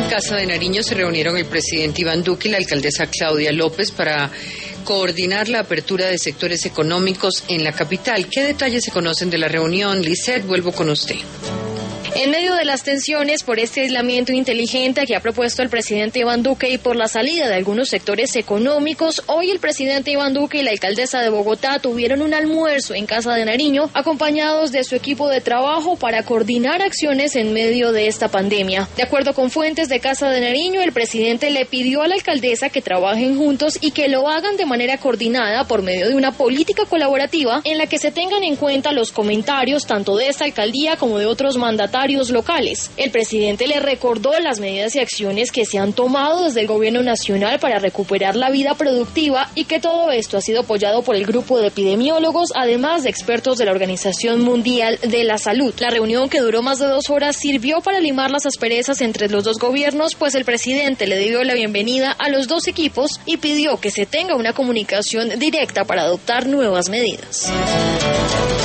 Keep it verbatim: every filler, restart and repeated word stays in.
Casa de Nariño se reunieron el presidente Iván Duque y la alcaldesa Claudia López para coordinar la apertura de sectores económicos en la capital. ¿Qué detalles se conocen de la reunión? Lisette, vuelvo con usted. En medio de las tensiones por este aislamiento inteligente que ha propuesto el presidente Iván Duque y por la salida de algunos sectores económicos, hoy el presidente Iván Duque y la alcaldesa de Bogotá tuvieron un almuerzo en Casa de Nariño, acompañados de su equipo de trabajo para coordinar acciones en medio de esta pandemia. De acuerdo con fuentes de Casa de Nariño, el presidente le pidió a la alcaldesa que trabajen juntos y que lo hagan de manera coordinada por medio de una política colaborativa en la que se tengan en cuenta los comentarios tanto de esta alcaldía como de otros mandatarios locales. El presidente le recordó las medidas y acciones que se han tomado desde el gobierno nacional para recuperar la vida productiva y que todo esto ha sido apoyado por el grupo de epidemiólogos, además de expertos de la Organización Mundial de la Salud. La reunión, que duró más de dos horas, sirvió para limar las asperezas entre los dos gobiernos, pues el presidente le dio la bienvenida a los dos equipos y pidió que se tenga una comunicación directa para adoptar nuevas medidas.